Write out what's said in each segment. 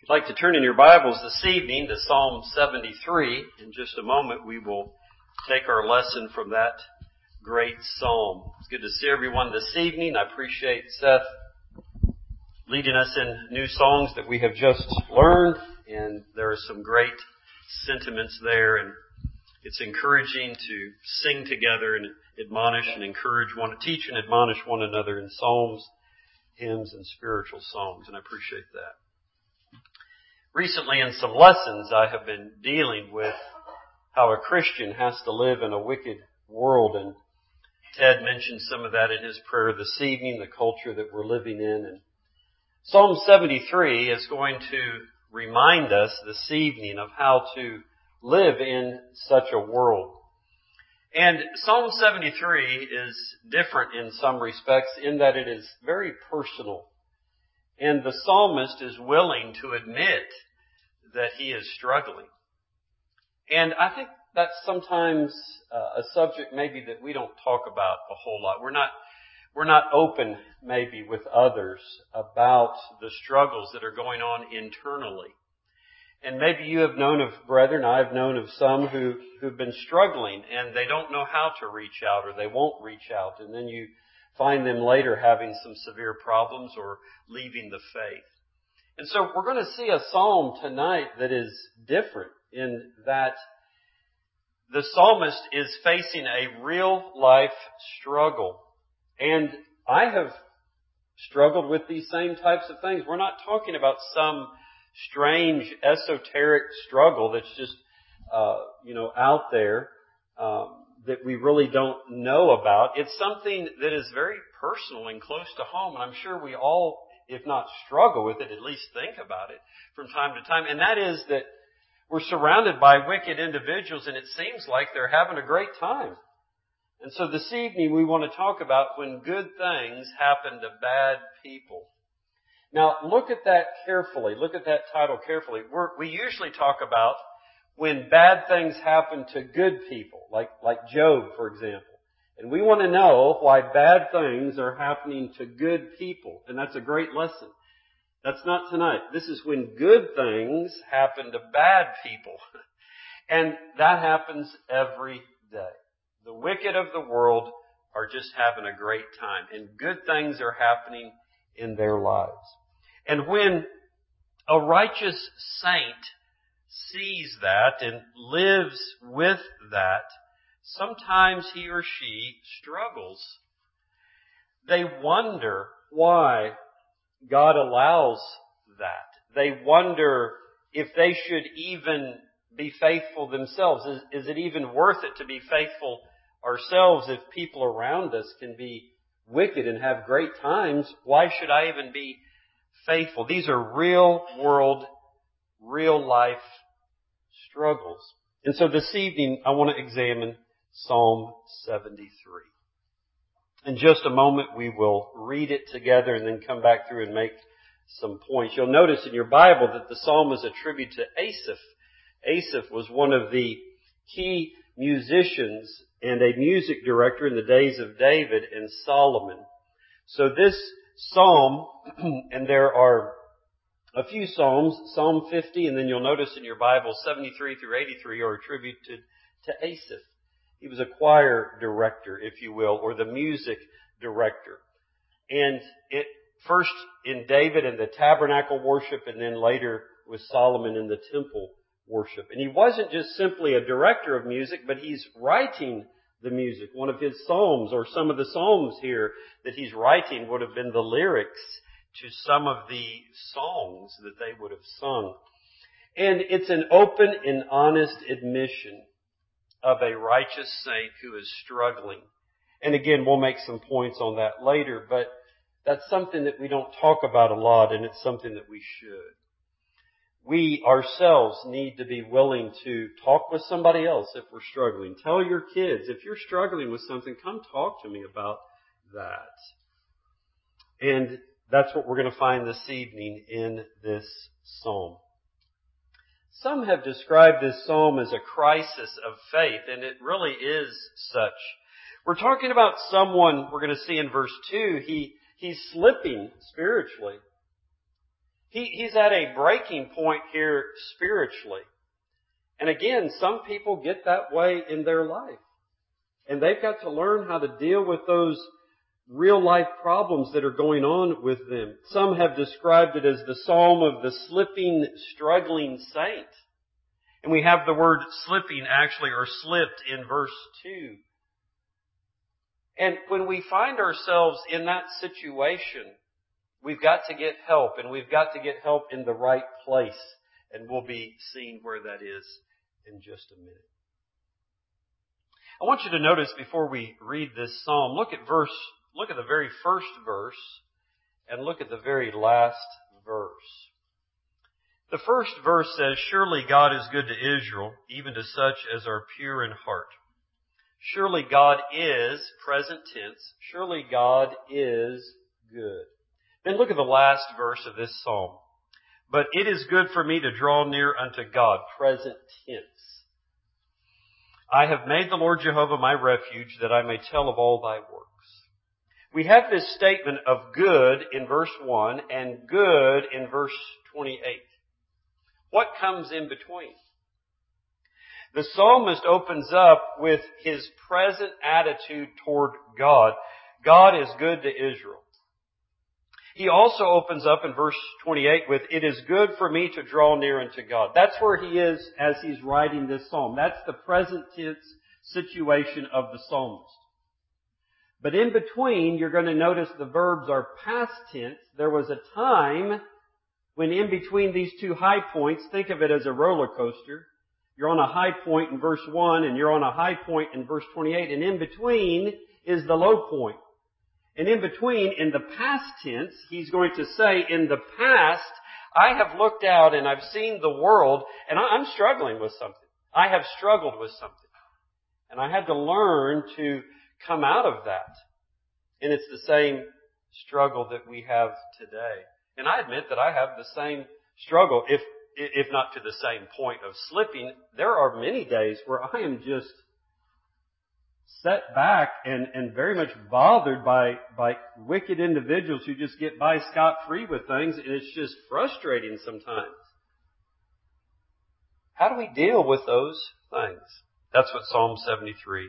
If you'd like to turn in your Bibles this evening to Psalm 73, in just a moment we will take our lesson from that great psalm. It's good to see everyone this evening. I appreciate Seth leading us in new songs that we have just learned, and there are some great sentiments there, and it's encouraging to sing together and admonish and encourage one, teach and admonish one another in psalms, hymns, and spiritual songs, and I appreciate that. Recently in some lessons I have been dealing with how a Christian has to live in a wicked world, and Ted mentioned some of that in his prayer this evening, the culture that we're living in. And Psalm 73 is going to remind us this evening of how to live in such a world. And Psalm 73 is different in some respects in that it is very personal. And the psalmist is willing to admit that he is struggling. And I think that's sometimes a subject maybe that we don't talk about a whole lot. We're not open maybe with others about the struggles that are going on internally. And maybe you have known of brethren, I've known of some who've been struggling and they don't know how to reach out or they won't reach out. And then you find them later having some severe problems or leaving the faith. And so we're going to see a psalm tonight that is different in that the psalmist is facing a real life struggle. And I have struggled with these same types of things. We're not talking about some strange esoteric struggle that's just, out there, that we really don't know about. It's something that is very personal and close to home. And I'm sure we all, if not struggle with it, at least think about it from time to time. And that is that we're surrounded by wicked individuals and it seems like they're having a great time. And so this evening we want to talk about when good things happen to bad people. Now look at that carefully. Look at that title carefully. We usually talk about when bad things happen to good people, like Job, for example. And we want to know why bad things are happening to good people. And that's a great lesson. That's not tonight. This is when good things happen to bad people. And that happens every day. The wicked of the world are just having a great time. And good things are happening in their lives. And when a righteous saint sees that and lives with that, sometimes he or she struggles. They wonder why God allows that. They wonder if they should even be faithful themselves. Is it even worth it to be faithful ourselves if people around us can be wicked and have great times? Why should I even be faithful? These are real world, real life struggles. And so this evening I want to examine Psalm 73. In just a moment we will read it together and then come back through and make some points. You'll notice in your Bible that the psalm is a tribute to Asaph. Asaph was one of the key musicians and a music director in the days of David and Solomon. So this psalm, and there are a few psalms, Psalm 50, and then you'll notice in your Bible 73 through 83 are attributed to Asaph. He was a choir director, if you will, or the music director. And it first in David and the tabernacle worship, and then later with Solomon in the temple worship. And he wasn't just simply a director of music, but he's writing the music. One of his psalms, or some of the psalms here that he's writing, would have been the lyrics to some of the songs that they would have sung. And it's an open and honest admission of a righteous saint who is struggling. And again, we'll make some points on that later, but that's something that we don't talk about a lot, and it's something that we should. We ourselves need to be willing to talk with somebody else if we're struggling. Tell your kids, if you're struggling with something, come talk to me about that. And that's what we're going to find this evening in this psalm. Some have described this psalm as a crisis of faith, and it really is such. We're talking about someone, we're going to see in verse 2, he's slipping spiritually. He's at a breaking point here spiritually. And again, some people get that way in their life. And they've got to learn how to deal with those real life problems that are going on with them. Some have described it as the psalm of the slipping, struggling saint. And we have the word slipping actually, or slipped, in verse 2. And when we find ourselves in that situation, we've got to get help, and we've got to get help in the right place. And we'll be seeing where that is in just a minute. I want you to notice before we read this psalm, look at the very first verse and look at the very last verse. The first verse says, "Surely God is good to Israel, even to such as are pure in heart." Surely God is, present tense, surely God is good. Then look at the last verse of this psalm. "But it is good for me to draw near unto God," present tense. "I have made the Lord Jehovah my refuge, that I may tell of all thy works." We have this statement of good in verse 1 and good in verse 28. What comes in between? The psalmist opens up with his present attitude toward God. God is good to Israel. He also opens up in verse 28 with, "It is good for me to draw near unto God." That's where he is as he's writing this psalm. That's the present tense situation of the psalmist. But in between, you're going to notice the verbs are past tense. There was a time when in between these two high points, think of it as a roller coaster. You're on a high point in verse 1 and you're on a high point in verse 28. And in between is the low point. And in between, in the past tense, he's going to say, in the past, I have looked out and I've seen the world and I'm struggling with something. I have struggled with something. And I had to learn to come out of that. And it's the same struggle that we have today. And I admit that I have the same struggle, if not to the same point of slipping. There are many days where I am just set back and very much bothered by wicked individuals who just get by scot-free with things, and it's just frustrating sometimes. How do we deal with those things? That's what Psalm 73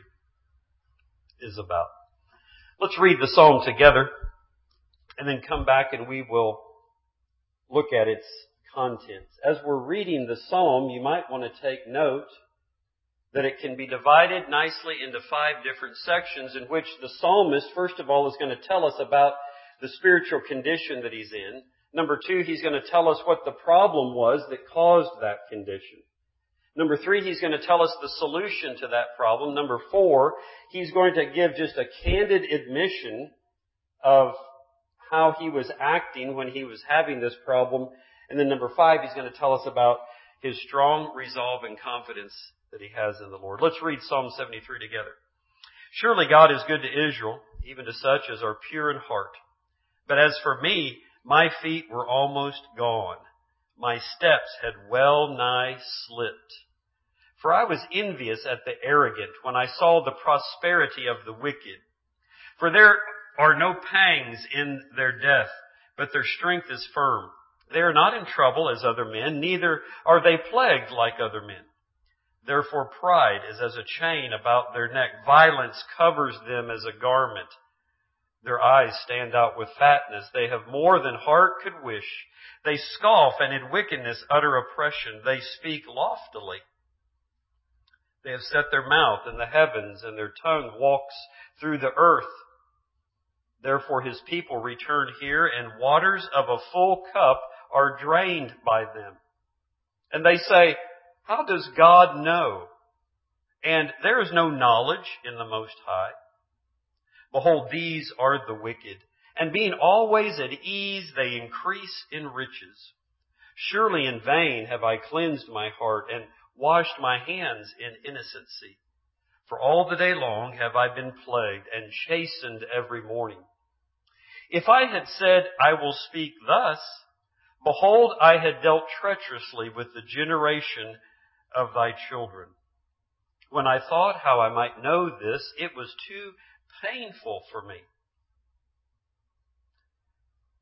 is about. Let's read the psalm together and then come back and we will look at its contents. As we're reading the psalm, you might want to take note that it can be divided nicely into 5 different sections in which the psalmist, first of all, is going to tell us about the spiritual condition that he's in. Number 2, he's going to tell us what the problem was that caused that condition. Number 3, he's going to tell us the solution to that problem. Number 4, he's going to give just a candid admission of how he was acting when he was having this problem. And then number 5, he's going to tell us about his strong resolve and confidence that he has in the Lord. Let's read Psalm 73 together. "Surely God is good to Israel, even to such as are pure in heart. But as for me, my feet were almost gone. My steps had well nigh slipped. For I was envious at the arrogant when I saw the prosperity of the wicked. For there are no pangs in their death, but their strength is firm. They are not in trouble as other men, neither are they plagued like other men. Therefore pride is as a chain about their neck. Violence covers them as a garment. Their eyes stand out with fatness. They have more than heart could wish. They scoff and in wickedness utter oppression. They speak loftily. They have set their mouth in the heavens, and their tongue walks through the earth. Therefore his people return here, and waters of a full cup are drained by them. And they say, how does God know? And there is no knowledge in the Most High. Behold, these are the wicked, and being always at ease, they increase in riches. Surely in vain have I cleansed my heart and washed my hands in innocency. For all the day long have I been plagued and chastened every morning. If I had said, I will speak thus, behold, I had dealt treacherously with the generation of thy children. When I thought how I might know this, it was too painful for me.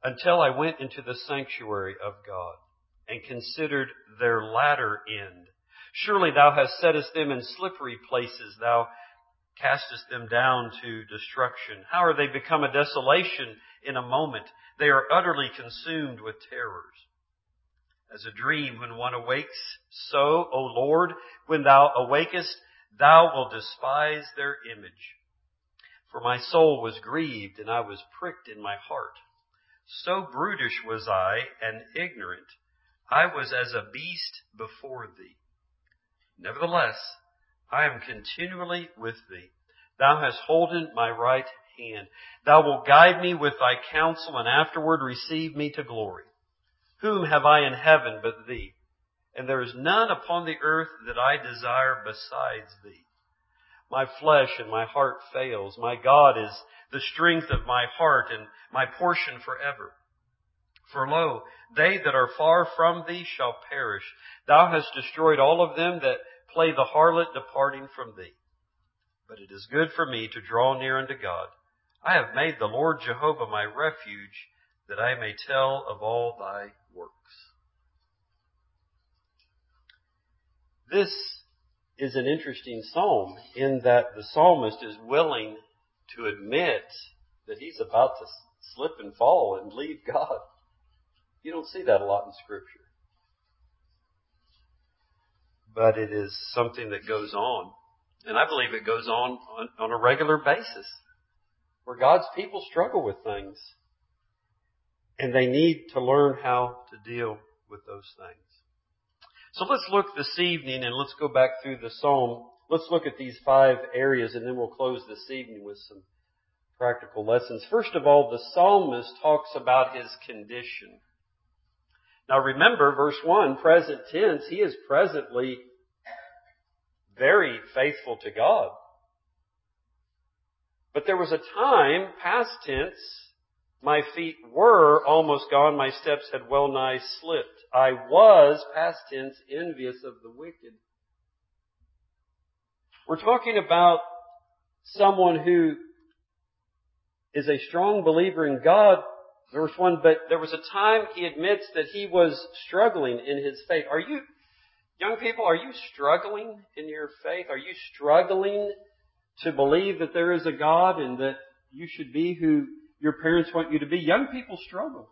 until I went into the sanctuary of God and considered their latter end. Surely thou hast settest them in slippery places. Thou castest them down to destruction. How are they become a desolation in a moment? They are utterly consumed with terrors. As a dream when one awakes, so, O Lord, when thou awakest, thou wilt despise their image. For my soul was grieved, and I was pricked in my heart. So brutish was I and ignorant. I was as a beast before thee. Nevertheless, I am continually with thee. Thou hast holden my right hand. Thou wilt guide me with thy counsel, and afterward receive me to glory. Whom have I in heaven but thee? And there is none upon the earth that I desire besides thee. My flesh and my heart fails. My God is the strength of my heart and my portion forever. For lo, they that are far from thee shall perish. Thou hast destroyed all of them that play the harlot departing from thee. But it is good for me to draw near unto God. I have made the Lord Jehovah my refuge, that I may tell of all thy works. This is an interesting psalm in that the psalmist is willing to admit that he's about to slip and fall and leave God. You don't see that a lot in Scripture. But it is something that goes on. And I believe it goes on a regular basis, where God's people struggle with things. And they need to learn how to deal with those things. So let's look this evening, and let's go back through the psalm. Let's look at these 5 areas, and then we'll close this evening with some practical lessons. First of all, the psalmist talks about his condition. Now remember, verse 1, present tense, he is presently very faithful to God. But there was a time, past tense, my feet were almost gone, my steps had well nigh slipped. I was, past tense, envious of the wicked. We're talking about someone who is a strong believer in God, verse 1, but there was a time he admits that he was struggling in his faith. Are you, young people, are you struggling in your faith? Are you struggling to believe that there is a God and that you should be who your parents want you to be? Young people struggle.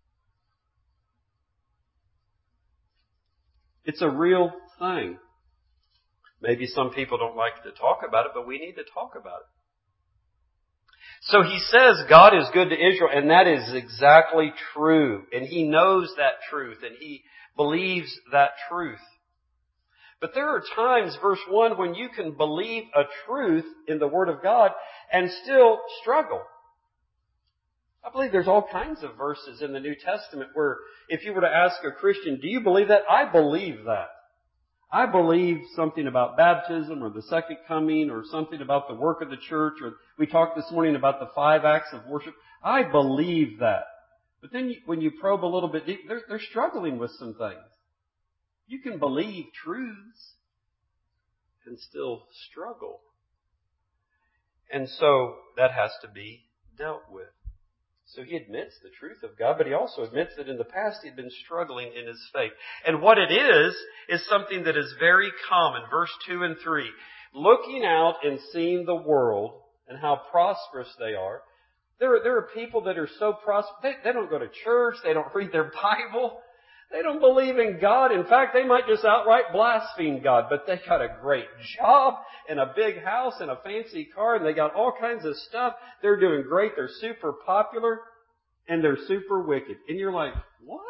It's a real thing. Maybe some people don't like to talk about it, but we need to talk about it. So he says God is good to Israel, and that is exactly true. And he knows that truth, and he believes that truth. But there are times, verse 1, when you can believe a truth in the Word of God and still struggle. I believe there's all kinds of verses in the New Testament where if you were to ask a Christian, do you believe that? I believe that. I believe something about baptism or the second coming or something about the work of the church, or we talked this morning about the 5 acts of worship. I believe that. But then when you probe a little bit deep, they're struggling with some things. You can believe truths and still struggle. And so that has to be dealt with. So he admits the truth of God, but he also admits that in the past he had been struggling in his faith. And what it is something that is very common. Verse 2 and 3. Looking out and seeing the world and how prosperous they are. There are people that are so prosperous. They don't go to church. They don't read their Bible. They don't believe in God. In fact, they might just outright blaspheme God. But they got a great job and a big house and a fancy car, and they got all kinds of stuff. They're doing great. They're super popular, and they're super wicked. And you're like, what?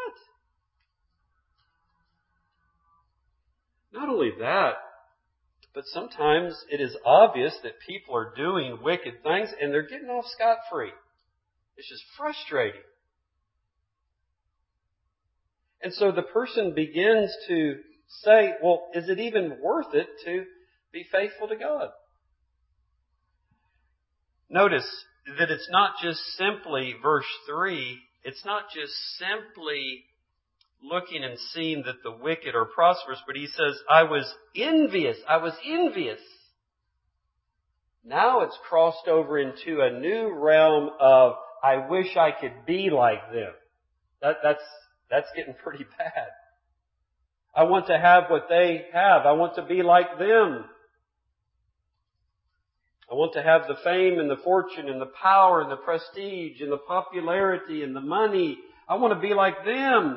Not only that, but sometimes it is obvious that people are doing wicked things, and they're getting off scot-free. It's just frustrating. And so the person begins to say, well, is it even worth it to be faithful to God? Notice that it's not just simply, verse 3, it's not just simply looking and seeing that the wicked are prosperous, but he says, I was envious. I was envious. Now it's crossed over into a new realm of I wish I could be like them. That's getting pretty bad. I want to have what they have. I want to be like them. I want to have the fame and the fortune and the power and the prestige and the popularity and the money. I want to be like them.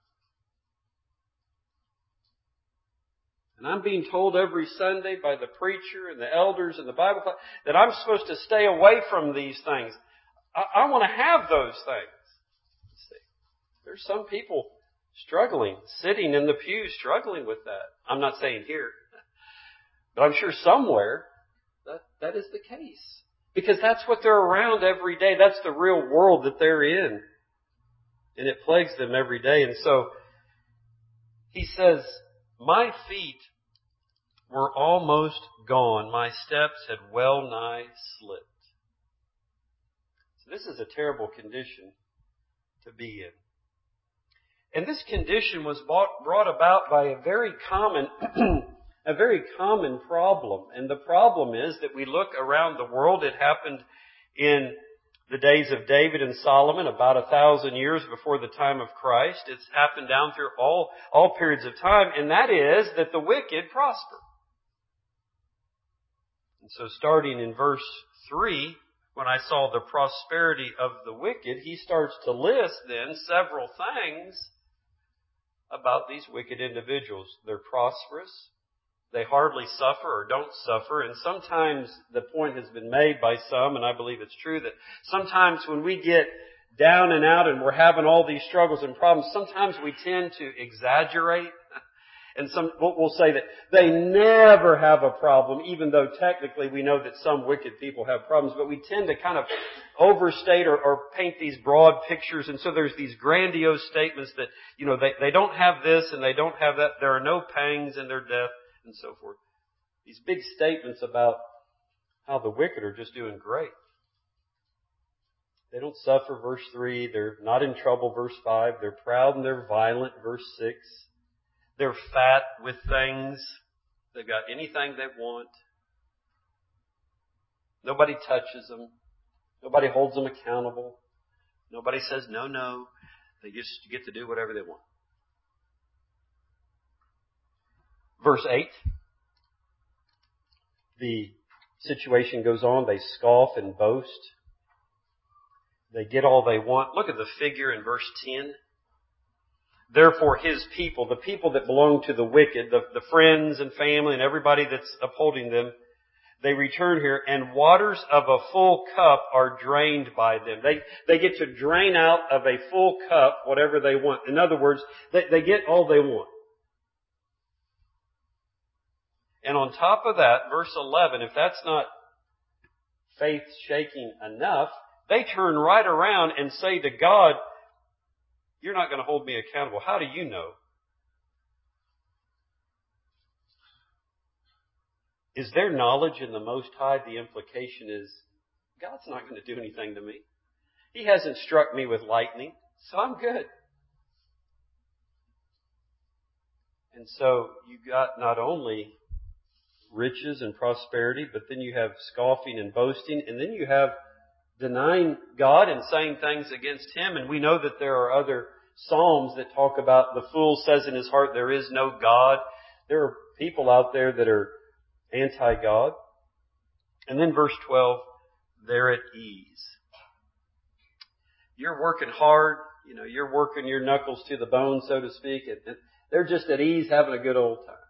And I'm being told every Sunday by the preacher and the elders and the Bible class that I'm supposed to stay away from these things. I want to have those things. See, there's some people struggling, sitting in the pew, struggling with that. I'm not saying here, but I'm sure somewhere that is the case. Because that's what they're around every day. That's the real world that they're in. And it plagues them every day. And so, he says, my feet were almost gone. My steps had well nigh slipped. So this is a terrible condition to be in. And this condition was brought about by a very common problem. And the problem is that we look around the world. It happened in the days of David and Solomon, about 1,000 years before the time of Christ. It's happened down through all periods of time, and that is that the wicked prosper. And so starting in verse 3, when I saw the prosperity of the wicked, he starts to list then several things about these wicked individuals. They're prosperous. They hardly suffer or don't suffer. And sometimes the point has been made by some, and I believe it's true, that sometimes when we get down and out and we're having all these struggles and problems, sometimes we tend to exaggerate. And we'll say that they never have a problem, even though technically we know that some wicked people have problems. But we tend to kind of overstate or paint these broad pictures. And so there's these grandiose statements that, they don't have this and they don't have that. There are no pangs in their death, and so forth. These big statements about how the wicked are just doing great. They don't suffer, verse 3. They're not in trouble, verse 5. They're proud and they're violent, verse 6. They're fat with things. They've got anything they want. Nobody touches them. Nobody holds them accountable. Nobody says, no. They just get to do whatever they want. Verse 8, the situation goes on. They scoff and boast. They get all they want. Look at the figure in verse 10. Therefore his people, the people that belong to the wicked, the friends and family and everybody that's upholding them, they return here, and waters of a full cup are drained by them. They get to drain out of a full cup whatever they want. In other words, they get all they want. And on top of that, verse 11, if that's not faith-shaking enough, they turn right around and say to God, you're not going to hold me accountable. How do you know? Is their knowledge in the Most High? The implication is, God's not going to do anything to me. He hasn't struck me with lightning, so I'm good. And so you got not only riches and prosperity, but then you have scoffing and boasting, and then you have denying God and saying things against Him. And we know that there are other Psalms that talk about the fool says in his heart there is no God. There are people out there that are anti-God. And then verse 12, they're at ease. You're working hard, you're working your knuckles to the bone, so to speak. They're just at ease having a good old time.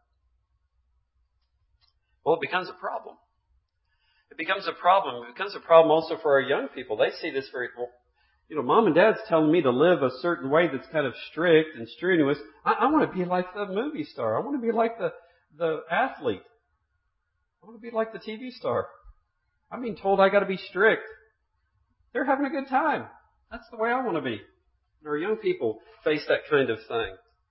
Well, it becomes a problem. It becomes a problem. It becomes a problem also for our young people. They see this very, Mom and Dad's telling me to live a certain way that's kind of strict and strenuous. I want to be like the movie star. I want to be like the athlete. I want to be like the TV star. I'm being told I got to be strict. They're having a good time. That's the way I want to be. And our young people face that kind of thing.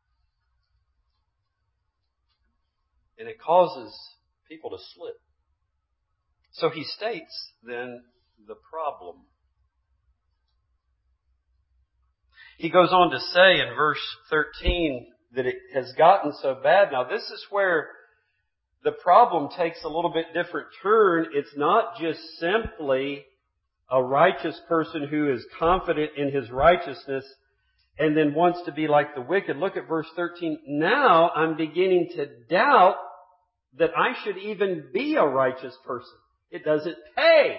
And it causes people to slip. So he states then the problem. He goes on to say in verse 13 that it has gotten so bad. Now this is where the problem takes a little bit different turn. It's not just simply a righteous person who is confident in his righteousness and then wants to be like the wicked. Look at verse 13. Now I'm beginning to doubt that I should even be a righteous person. It doesn't pay.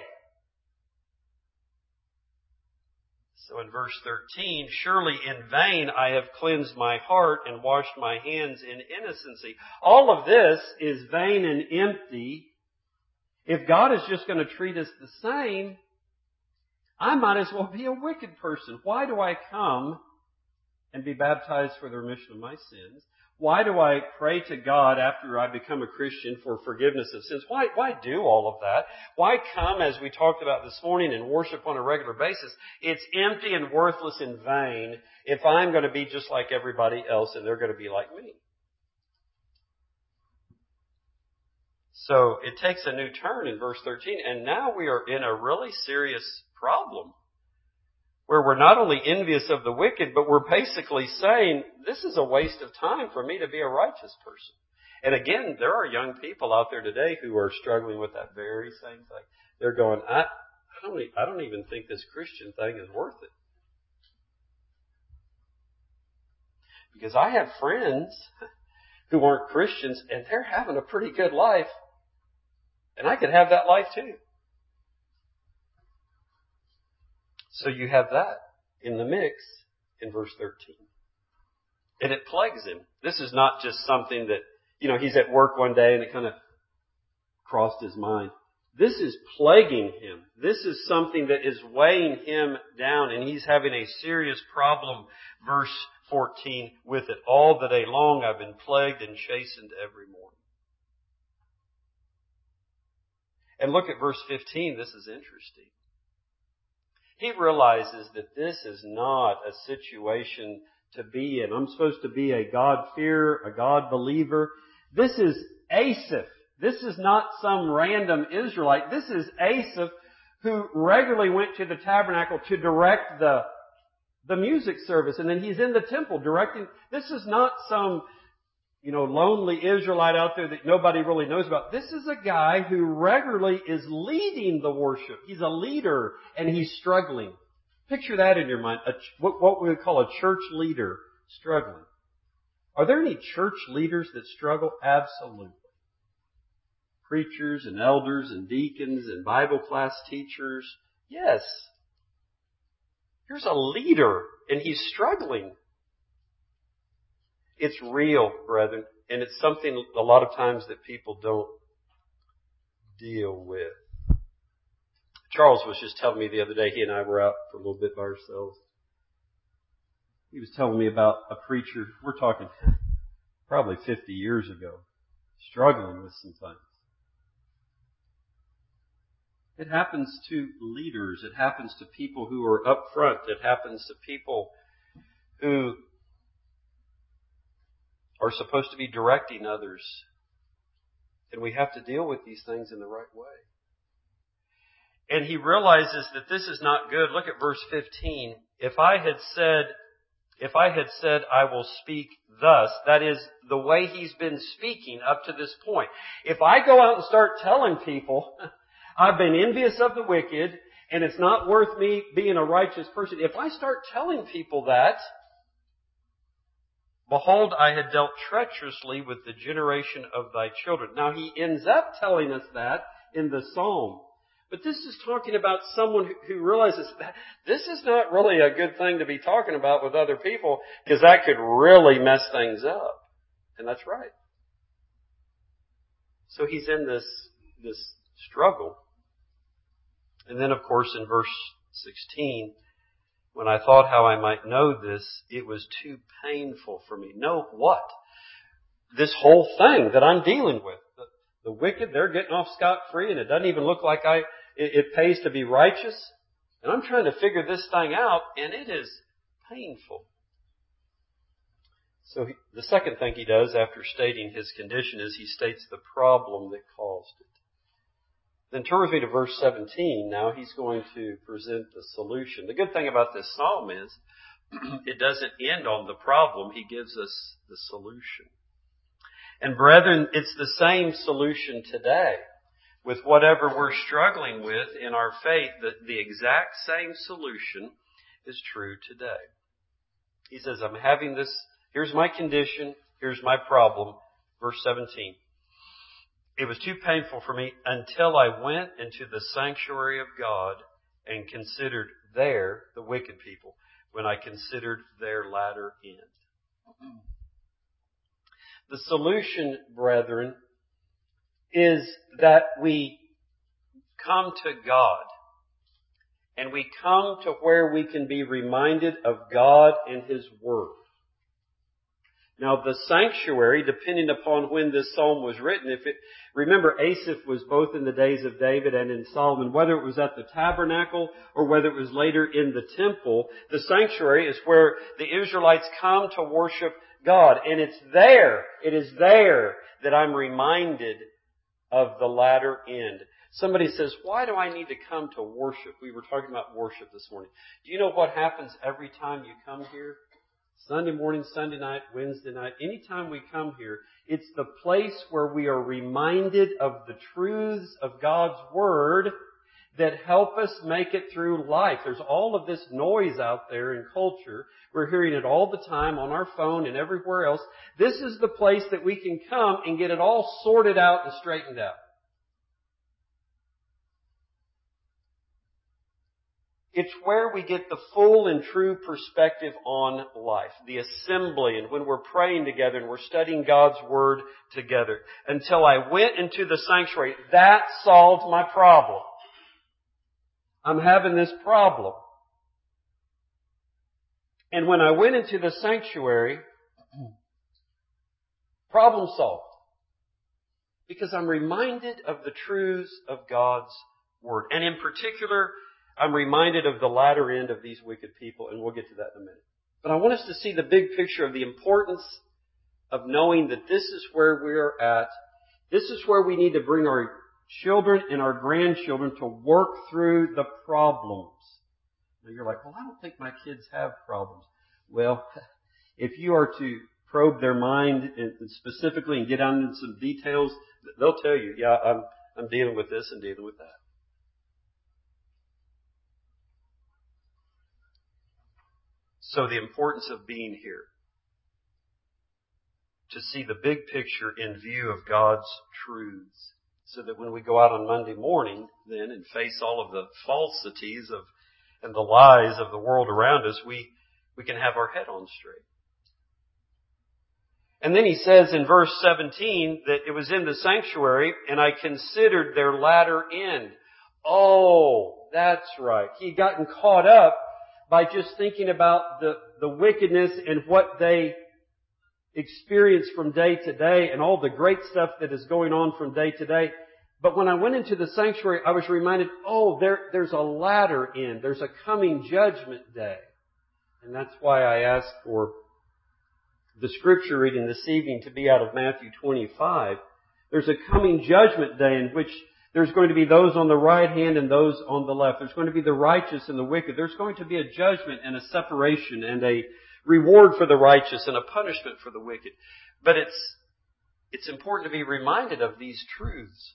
So in verse 13, surely in vain I have cleansed my heart and washed my hands in innocency. All of this is vain and empty. If God is just going to treat us the same, I might as well be a wicked person. Why do I come and be baptized for the remission of my sins? Why do I pray to God after I become a Christian for forgiveness of sins? Why do all of that? Why come, as we talked about this morning, and worship on a regular basis? It's empty and worthless and vain if I'm going to be just like everybody else and they're going to be like me. So it takes a new turn in verse 13, and now we are in a really serious problem where we're not only envious of the wicked, but we're basically saying, this is a waste of time for me to be a righteous person. And again, there are young people out there today who are struggling with that very same thing. They're going, I don't even think this Christian thing is worth it. Because I have friends who aren't Christians and they're having a pretty good life. And I could have that life too. So you have that in the mix in verse 13. And it plagues him. This is not just something that, he's at work one day and it kind of crossed his mind. This is plaguing him. This is something that is weighing him down, and he's having a serious problem. Verse 14, with it. All the day long I've been plagued and chastened every morning. And look at verse 15. This is interesting. He realizes that this is not a situation to be in. I'm supposed to be a God-fearer, a God-believer. This is Asaph. This is not some random Israelite. This is Asaph who regularly went to the tabernacle to direct the music service. And then he's in the temple directing. This is not some lonely Israelite out there that nobody really knows about. This is a guy who regularly is leading the worship. He's a leader and he's struggling. Picture that in your mind. What we would call a church leader struggling. Are there any church leaders that struggle? Absolutely. Preachers and elders and deacons and Bible class teachers. Yes. Here's a leader and he's struggling. It's real, brethren, and it's something a lot of times that people don't deal with. Charles was just telling me the other day, he and I were out for a little bit by ourselves. He was telling me about a preacher, we're talking probably 50 years ago, struggling with some things. It happens to leaders. It happens to people who are up front. It happens to people who are supposed to be directing others. And we have to deal with these things in the right way. And he realizes that this is not good. Look at verse 15. If I had said I will speak thus, that is the way he's been speaking up to this point. If I go out and start telling people, I've been envious of the wicked, and it's not worth me being a righteous person. If I start telling people that, behold, I had dealt treacherously with the generation of thy children. Now he ends up telling us that in the Psalm. But this is talking about someone who realizes that this is not really a good thing to be talking about with other people, because that could really mess things up. And that's right. So he's in this struggle. And then, of course, in verse 16, when I thought how I might know this, it was too painful for me. Know what? This whole thing that I'm dealing with. The wicked, they're getting off scot-free, and it doesn't even look like it pays to be righteous. And I'm trying to figure this thing out, and it is painful. So the second thing he does after stating his condition is he states the problem that caused it. Then turn with me to verse 17. Now he's going to present the solution. The good thing about this psalm is it doesn't end on the problem. He gives us the solution. And brethren, it's the same solution today. with whatever we're struggling with in our faith, that the exact same solution is true today. He says, I'm having this, here's my condition, here's my problem. Verse 17. It was too painful for me until I went into the sanctuary of God and considered there, the wicked people, when I considered their latter end. The solution, brethren, is that we come to God and we come to where we can be reminded of God and His Word. Now, the sanctuary, depending upon when this psalm was written, remember, Asaph was both in the days of David and in Solomon, whether it was at the tabernacle or whether it was later in the temple, the sanctuary is where the Israelites come to worship God. And it is there that I'm reminded of the latter end. Somebody says, why do I need to come to worship? We were talking about worship this morning. Do you know what happens every time you come here? Sunday morning, Sunday night, Wednesday night, anytime we come here, it's the place where we are reminded of the truths of God's Word that help us make it through life. There's all of this noise out there in culture. We're hearing it all the time on our phone and everywhere else. This is the place that we can come and get it all sorted out and straightened out. It's where we get the full and true perspective on life. The assembly, and when we're praying together and we're studying God's Word together. Until I went into the sanctuary, that solved my problem. I'm having this problem. And when I went into the sanctuary, problem solved. Because I'm reminded of the truths of God's Word. And in particular, I'm reminded of the latter end of these wicked people, and we'll get to that in a minute. But I want us to see the big picture of the importance of knowing that this is where we're at. This is where we need to bring our children and our grandchildren to work through the problems. Now you're like, well, I don't think my kids have problems. Well, if you are to probe their mind specifically and get down into some details, they'll tell you, yeah, I'm dealing with this and dealing with that. So the importance of being here, to see the big picture in view of God's truths, so that when we go out on Monday morning then and face all of the falsities and the lies of the world around us, we can have our head on straight. And then he says in verse 17 that it was in the sanctuary and I considered their latter end. Oh, that's right. He'd gotten caught up by just thinking about the wickedness and what they experience from day to day and all the great stuff that is going on from day to day. But when I went into the sanctuary, I was reminded, there's a latter end. There's a coming judgment day. And that's why I asked for the scripture reading this evening to be out of Matthew 25. There's a coming judgment day in which there's going to be those on the right hand and those on the left. There's going to be the righteous and the wicked. There's going to be a judgment and a separation and a reward for the righteous and a punishment for the wicked. But it's important to be reminded of these truths.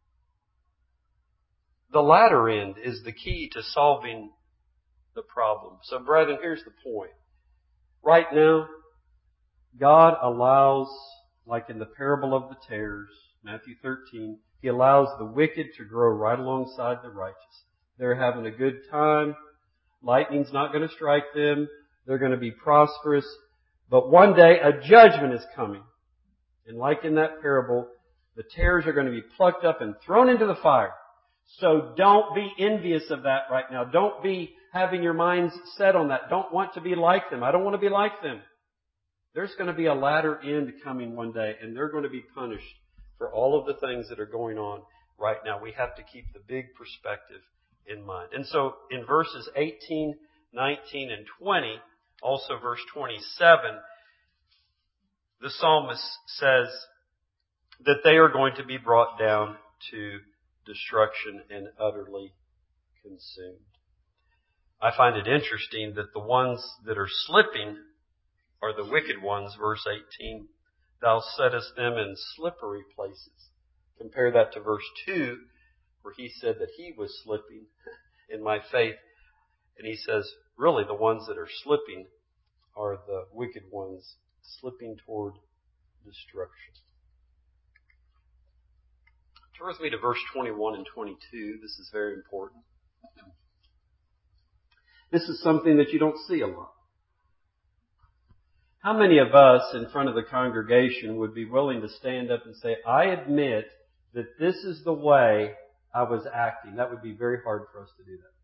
The latter end is the key to solving the problem. So, brethren, here's the point. Right now, God allows, like in the parable of the tares, Matthew 13, He allows the wicked to grow right alongside the righteous. They're having a good time. Lightning's not going to strike them. They're going to be prosperous. But one day a judgment is coming. And like in that parable, the tares are going to be plucked up and thrown into the fire. So don't be envious of that right now. Don't be having your minds set on that. Don't want to be like them. I don't want to be like them. There's going to be a latter end coming one day, and they're going to be punished for all of the things that are going on right now. We have to keep the big perspective in mind. And so in verses 18, 19, and 20, also verse 27, the psalmist says that they are going to be brought down to destruction and utterly consumed. I find it interesting that the ones that are slipping are the wicked ones, verse 18. Thou settest them in slippery places. Compare that to verse 2. where he said that he was slipping in my faith. And he says, really, the ones that are slipping are the wicked ones, slipping toward destruction. Turn with me to verse 21 and 22. This is very important. This is something that you don't see a lot. How many of us in front of the congregation would be willing to stand up and say, I admit that this is the way I was acting? That would be very hard for us to do that.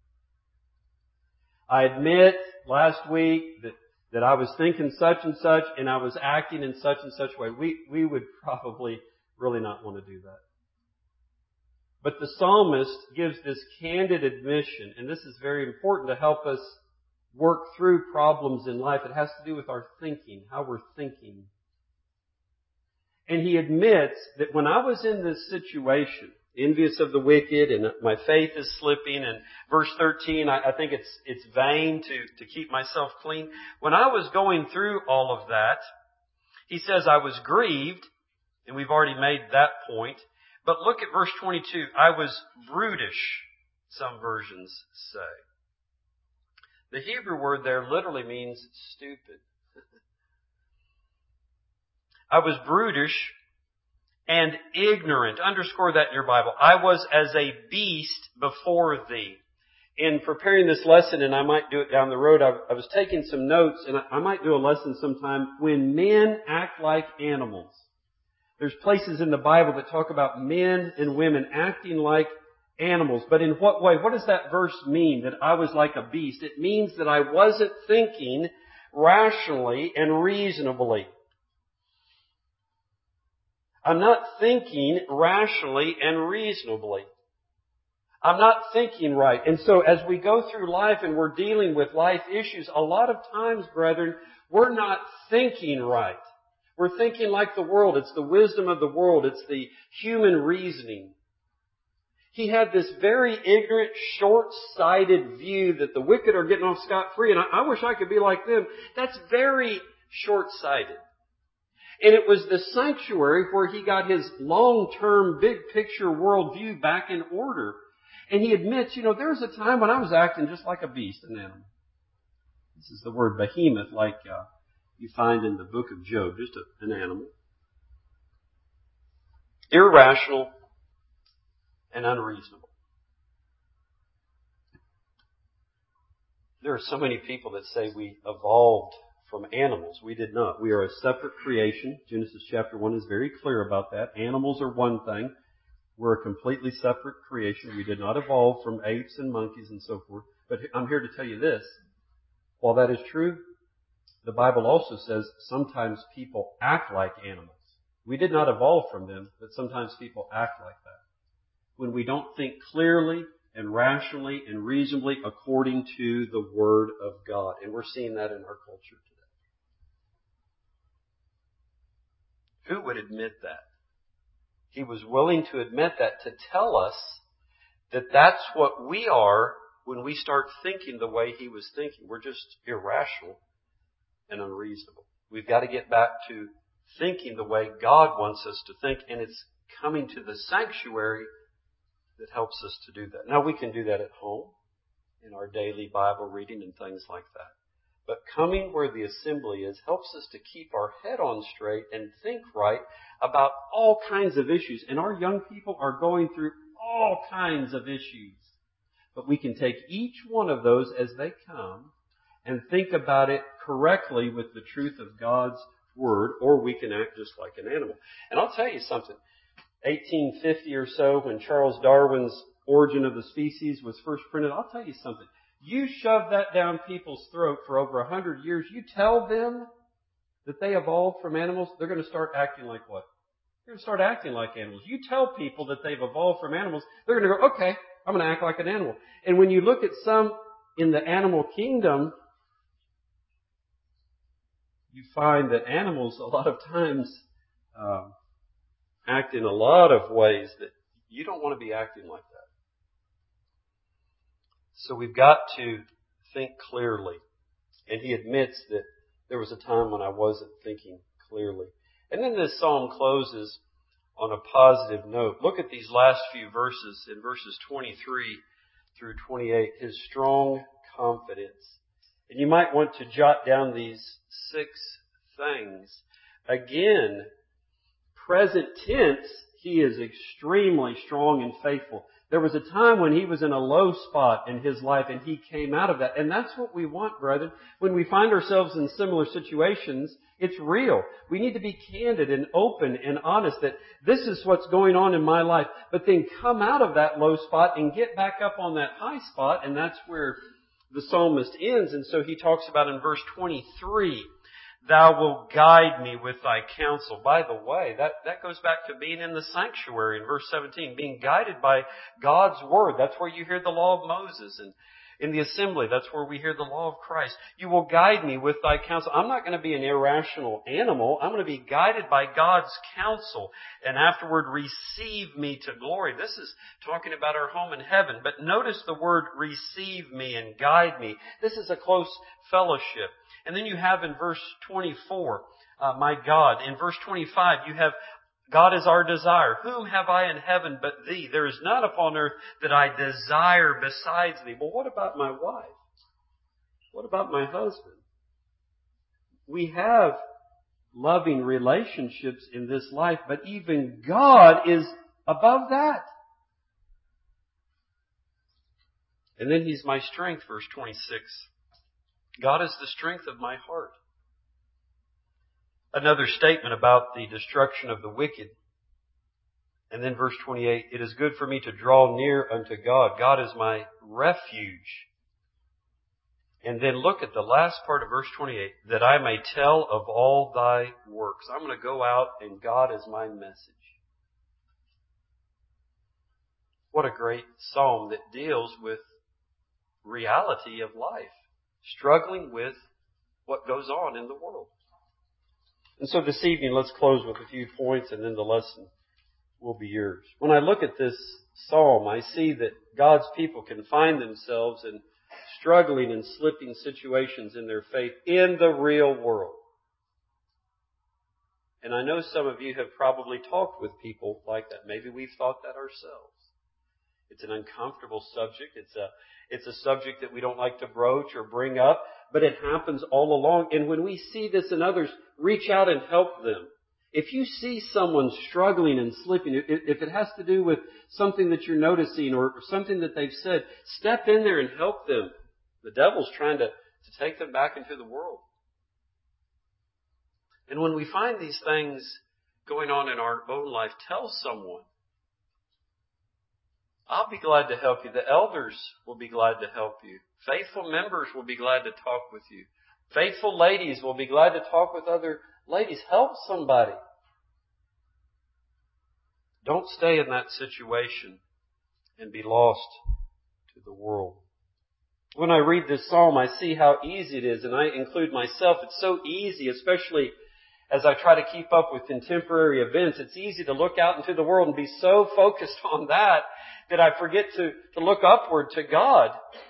I admit last week that I was thinking such and such and I was acting in such and such way. We would probably really not want to do that. But the psalmist gives this candid admission, and this is very important to help us work through problems in life. It has to do with our thinking, how we're thinking. And he admits that when I was in this situation, envious of the wicked, and my faith is slipping, and verse 13, I think it's vain to keep myself clean. When I was going through all of that, he says I was grieved, and we've already made that point. But look at verse 22. I was brutish, some versions say. The Hebrew word there literally means stupid. I was brutish and ignorant. Underscore that in your Bible. I was as a beast before thee. In preparing this lesson, and I might do it down the road, I was taking some notes, and I might do a lesson sometime when men act like animals. There's places in the Bible that talk about men and women acting like animals. But in what way? What does that verse mean, that I was like a beast? It means that I wasn't thinking rationally and reasonably. I'm not thinking rationally and reasonably. I'm not thinking right. And so as we go through life and we're dealing with life issues, a lot of times, brethren, we're not thinking right. We're thinking like the world. It's the wisdom of the world. It's the human reasoning. He had this very ignorant, short-sighted view that the wicked are getting off scot-free, and I wish I could be like them. That's very short-sighted. And it was the sanctuary where he got his long-term, big-picture worldview back in order. And he admits, there was a time when I was acting just like a beast, an animal. This is the word behemoth, like you find in the book of Job, just an animal. Irrational and unreasonable. There are so many people that say we evolved from animals. We did not. We are a separate creation. Genesis chapter 1 is very clear about that. Animals are one thing. We're a completely separate creation. We did not evolve from apes and monkeys and so forth. But I'm here to tell you this. While that is true, the Bible also says sometimes people act like animals. We did not evolve from them, but sometimes people act like that. When we don't think clearly and rationally and reasonably according to the Word of God. And we're seeing that in our culture today. Who would admit that? He was willing to admit that, to tell us that that's what we are when we start thinking the way he was thinking. We're just irrational and unreasonable. We've got to get back to thinking the way God wants us to think, and it's coming to the sanctuary that helps us to do that. Now, we can do that at home, in our daily Bible reading and things like that. But coming where the assembly is helps us to keep our head on straight and think right about all kinds of issues. And our young people are going through all kinds of issues. But we can take each one of those as they come and think about it correctly with the truth of God's Word, or we can act just like an animal. And I'll tell you something. 1850 or so, when Charles Darwin's Origin of the Species was first printed, I'll tell you something. You shove that down people's throat for over 100 years, you tell them that they evolved from animals, they're going to start acting like what? They're going to start acting like animals. You tell people that they've evolved from animals, they're going to go, okay, I'm going to act like an animal. And when you look at some in the animal kingdom, you find that animals a lot of times act in a lot of ways that you don't want to be acting like that. So we've got to think clearly. And he admits that there was a time when I wasn't thinking clearly. And then this psalm closes on a positive note. Look at these last few verses in verses 23 through 28. His strong confidence. And you might want to jot down these 6 things. Again, present tense, he is extremely strong and faithful. There was a time when he was in a low spot in his life and he came out of that. And that's what we want, brethren. When we find ourselves in similar situations, it's real. We need to be candid and open and honest that this is what's going on in my life. But then come out of that low spot and get back up on that high spot. And that's where the psalmist ends. And so he talks about in verse 23, Thou wilt guide me with Thy counsel. By the way, that goes back to being in the sanctuary in verse 17, being guided by God's Word. That's where you hear the law of Moses. And in the assembly, that's where we hear the law of Christ. You will guide me with Thy counsel. I'm not going to be an irrational animal. I'm going to be guided by God's counsel. And afterward, receive me to glory. This is talking about our home in heaven. But notice the word receive me and guide me. This is a close fellowship. And then you have in verse 24, my God. In verse 25, you have God is our desire. Whom have I in heaven but Thee? There is none upon earth that I desire besides Thee. Well, what about my wife? What about my husband? We have loving relationships in this life, but even God is above that. And then He's my strength, verse 26. God is the strength of my heart. Another statement about the destruction of the wicked. And then verse 28, It is good for me to draw near unto God. God is my refuge. And then look at the last part of verse 28, that I may tell of all Thy works. I'm going to go out and God is my message. What a great psalm that deals with reality of life. Struggling with what goes on in the world. And so this evening, let's close with a few points and then the lesson will be yours. When I look at this psalm, I see that God's people can find themselves in struggling and slipping situations in their faith in the real world. And I know some of you have probably talked with people like that. Maybe we've thought that ourselves. It's an uncomfortable subject. It's a subject that we don't like to broach or bring up, but it happens all along. And when we see this in others, reach out and help them. If you see someone struggling and slipping, if it has to do with something that you're noticing or something that they've said, step in there and help them. The devil's trying to take them back into the world. And when we find these things going on in our own life, tell someone. I'll be glad to help you. The elders will be glad to help you. Faithful members will be glad to talk with you. Faithful ladies will be glad to talk with other ladies. Help somebody. Don't stay in that situation and be lost to the world. When I read this psalm, I see how easy it is, and I include myself. It's so easy, especially as I try to keep up with contemporary events. It's easy to look out into the world and be so focused on that I forget to look upward to God.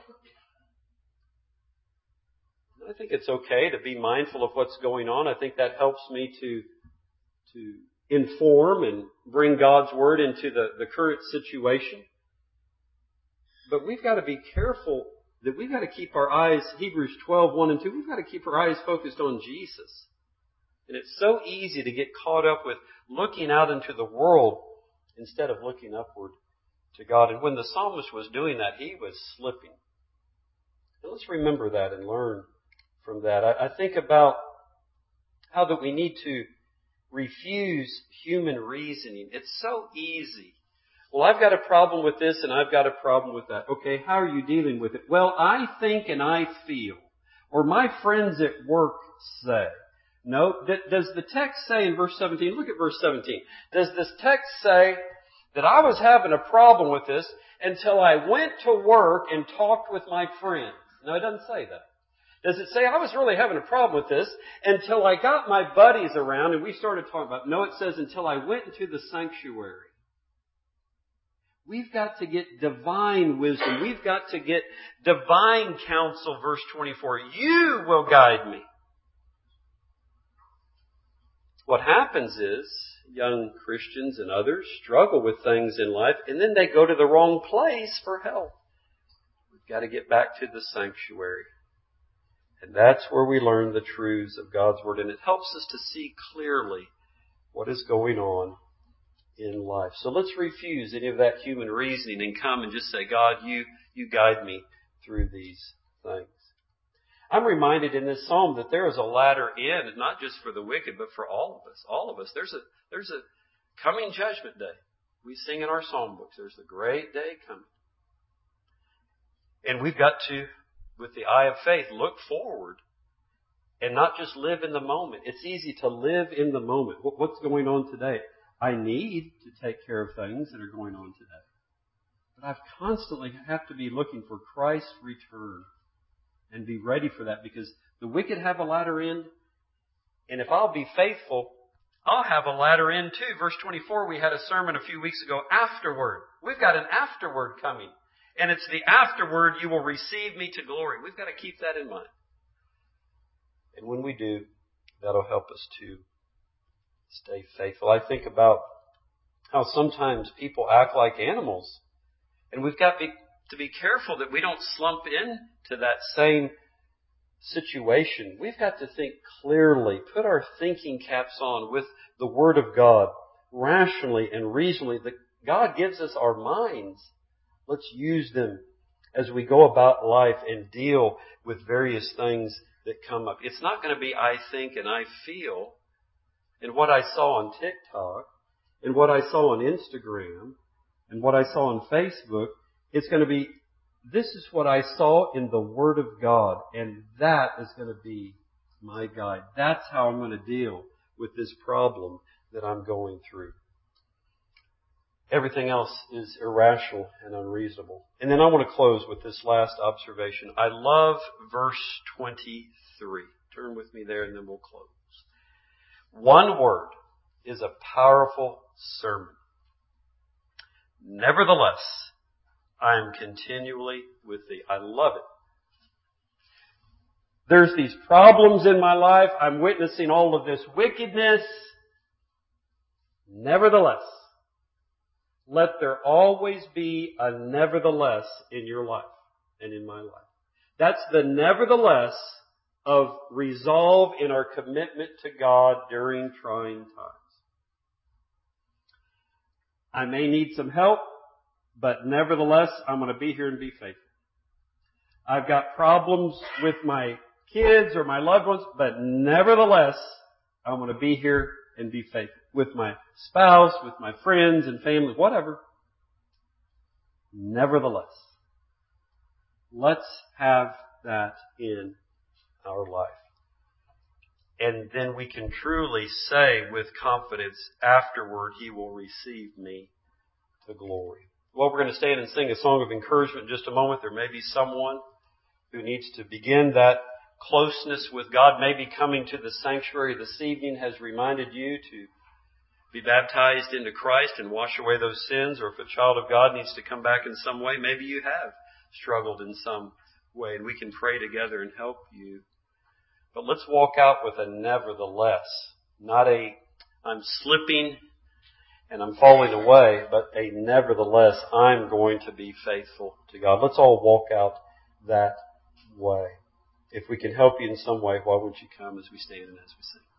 I think it's okay to be mindful of what's going on. I think that helps me to inform and bring God's Word into the current situation. But we've got to be careful that we've got to keep our eyes, Hebrews 12:1 and 2, we've got to keep our eyes focused on Jesus. And it's so easy to get caught up with looking out into the world instead of looking upward to God. And when the psalmist was doing that, he was slipping. And let's remember that and learn from that. I think about how that we need to refuse human reasoning. It's so easy. Well, I've got a problem with this and I've got a problem with that. Okay, how are you dealing with it? Well, I think and I feel. Or my friends at work say. No, does the text say in verse 17, look at verse 17. Does this text say that I was having a problem with this until I went to work and talked with my friends? No, it doesn't say that. Does it say I was really having a problem with this until I got my buddies around and we started talking about it? No, it says until I went into the sanctuary. We've got to get divine wisdom. We've got to get divine counsel, verse 24. You will guide me. What happens is, young Christians and others struggle with things in life, and then they go to the wrong place for help. We've got to get back to the sanctuary. And that's where we learn the truths of God's Word, and it helps us to see clearly what is going on in life. So let's refuse any of that human reasoning and come and just say, God, you guide me through these things. I'm reminded in this psalm that there is a latter end, not just for the wicked, but for all of us. All of us. There's a coming judgment day. We sing in our psalm books, there's a great day coming. And we've got to, with the eye of faith, look forward and not just live in the moment. It's easy to live in the moment. What's going on today? I need to take care of things that are going on today. But I constantly have to be looking for Christ's return and be ready for that, because the wicked have a latter end. And if I'll be faithful, I'll have a latter end too. Verse 24, we had a sermon a few weeks ago, afterward. We've got an afterward coming. And it's the afterward, you will receive me to glory. We've got to keep that in mind. And when we do, that'll help us to stay faithful. I think about how sometimes people act like animals. And we've got to be careful that we don't slump into that same situation. We've got to think clearly, put our thinking caps on with the Word of God, rationally and reasonably. That God gives us our minds. Let's use them as we go about life and deal with various things that come up. It's not going to be I think and I feel, and what I saw on TikTok, and what I saw on Instagram, and what I saw on Facebook. It's going to be, this is what I saw in the Word of God, and that is going to be my guide. That's how I'm going to deal with this problem that I'm going through. Everything else is irrational and unreasonable. And then I want to close with this last observation. I love verse 23. Turn with me there and then we'll close. One word is a powerful sermon. Nevertheless, I am continually with thee. I love it. There's these problems in my life. I'm witnessing all of this wickedness. Nevertheless, let there always be a nevertheless in your life and in my life. That's the nevertheless of resolve in our commitment to God during trying times. I may need some help, but nevertheless, I'm going to be here and be faithful. I've got problems with my kids or my loved ones, but nevertheless, I'm going to be here and be faithful. With my spouse, with my friends and family, whatever. Nevertheless, let's have that in our life. And then we can truly say with confidence, afterward He will receive me to glory. Well, we're going to stand and sing a song of encouragement in just a moment. There may be someone who needs to begin that closeness with God. Maybe coming to the sanctuary this evening has reminded you to be baptized into Christ and wash away those sins. Or if a child of God needs to come back in some way, maybe you have struggled in some way, and we can pray together and help you. But let's walk out with a nevertheless, not a I'm slipping and I'm falling away, but a nevertheless, I'm going to be faithful to God. Let's all walk out that way. If we can help you in some way, why won't you come as we stand and as we sing?